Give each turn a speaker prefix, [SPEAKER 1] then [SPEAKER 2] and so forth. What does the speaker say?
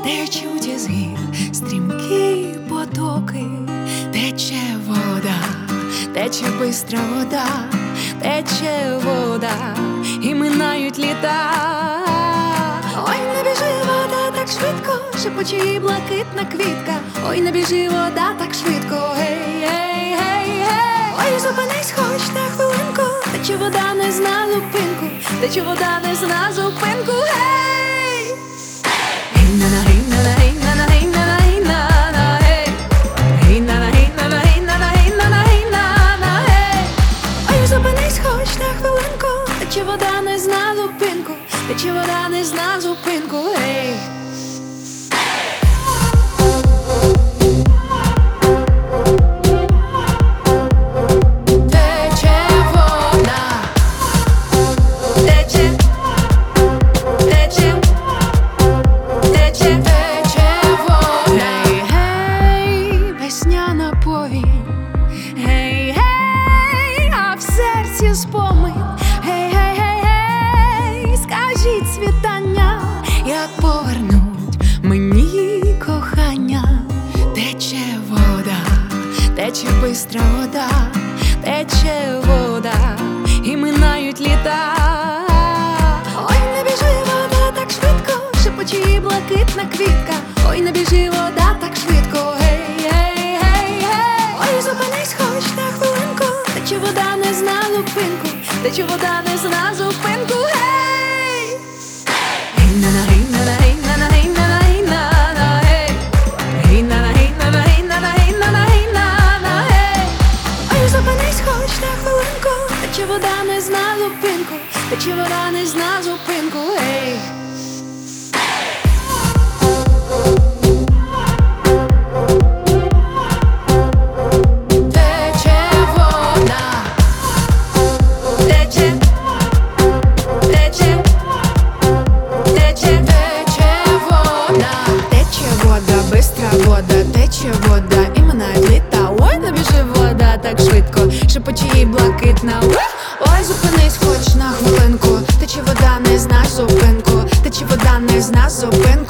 [SPEAKER 1] течуть із гір стрімкі потоки, тече вода, тече бистра вода, тече вода, і минають літа. Ой, не біжи вода так швидко, шепоче їй блакитна квітка. Ой, не біжи вода так швидко, гей, гей, гей, гей. Ой, зупинись хоч на хвилинку, тече вода не зна зупинку, тече вода не зна зупинку, гей. Гей-на-на, гей-на-на, гей-на-на, гей-на-на, гей-на-на, гей. Гей-на-на, гей-на-на, гей-на-на, гей-на-на, гей-на-на, гей. Ой, зупинись хоч на хвилинку, тече вода не зна зупинку, тече вода не зна зупинку, гей. Спомин, гей-гей-гей-гей, скажіть світання, як повернуть мені кохання. Тече вода, тече бистра вода, тече вода, і минають літа. Ой, не біжи вода так швидко, шепоче їй блакитна квітка. Ой, не біжи вода так швидко, гей-гей-гей-гей. Ой, зупинись хоч на хвилинку, тече вода не зна зупинку, тече вода не зна зупинку, гей. Гей-на-на, гей-на-на, гей-на-на, гей-на-на, гей-на-на, гей. Гей-на-на, гей-на-на, гей-на-на, гей-на-на, гей-на-на, гей. Ой, зупинись хоч на хвилинку, тече вода не зна зупинку, тече вода не зна зупинку, гей. Тече вода, і минають літа. Ой, не біжи вода так швидко, шепоче їй блакитна. Ой, зупинись хоч на хвилинку, тече вода не зна зупинку, тече вода не зна зупинку.